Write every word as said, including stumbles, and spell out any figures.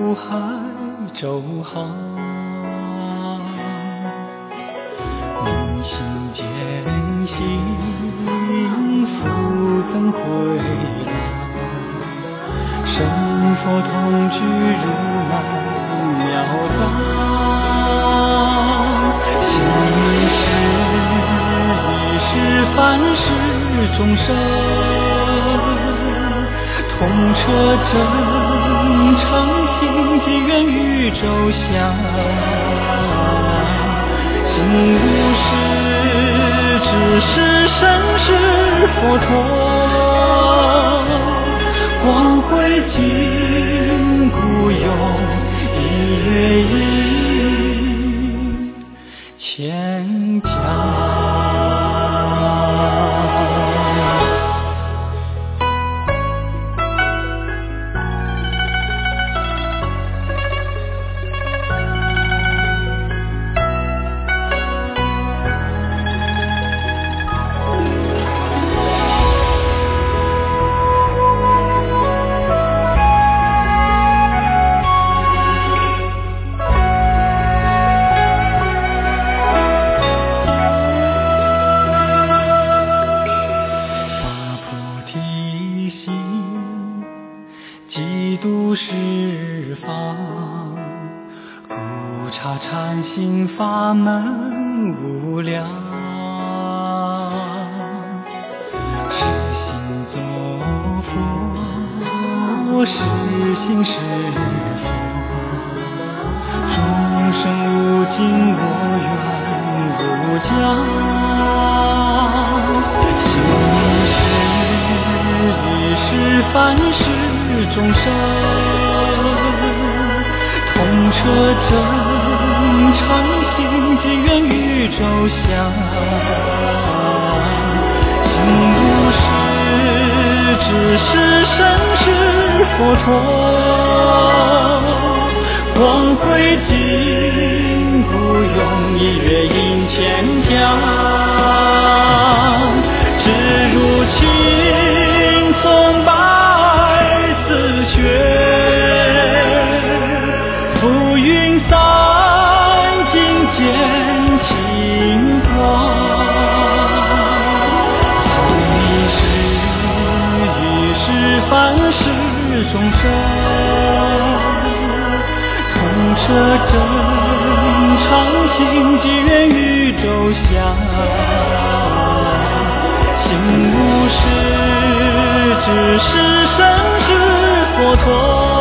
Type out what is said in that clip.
苦海周航，明心见性，复怎回廊？神佛同居，如来妙当。心事已是凡世众生，痛彻真诚心，即愿宇宙相。心无事，只是身是佛陀，光辉今古永，一月一千家。十方古刹禅心法门无量，是心作佛，是心是佛，众生无尽，我愿无疆。心事已是凡世众生，痛彻真诚心，即愿宇宙相。心无事，只是身是佛陀，光辉今古永，一月应千家。只如青松白丝雪，浮云散尽见清光。心事已是凡世众生，痛彻真诚心，即愿宇宙相。心无事，只是身是佛陀，